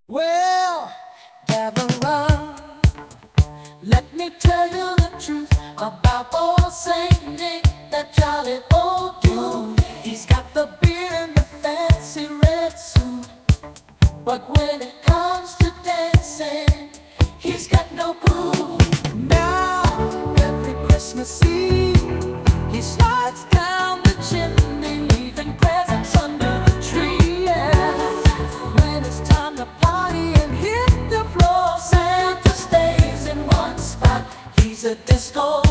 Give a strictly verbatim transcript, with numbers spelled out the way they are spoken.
Well, Deborah, let me tell you the truth about old Saint Nick, that jolly old dude. He's got the beard and the fancy red suit, but when it comes to dancing, he's got no groove. Now, every Christmas Eve, he slides down the chimney, leaving presents under the tree. Yeah. When it's time to party and hit the floor, Santa stays in one spot. He's a disco